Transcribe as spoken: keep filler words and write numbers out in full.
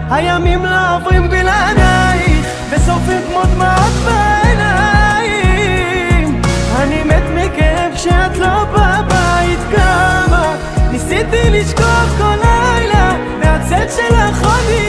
הימים לא עוברים בלעדייך, ושורפים כמו דמעות בעיניים. אני מת מכאב כשאת לא בבית. כמה ניסיתי לשכוח כל לילה, והצאת שלך עוד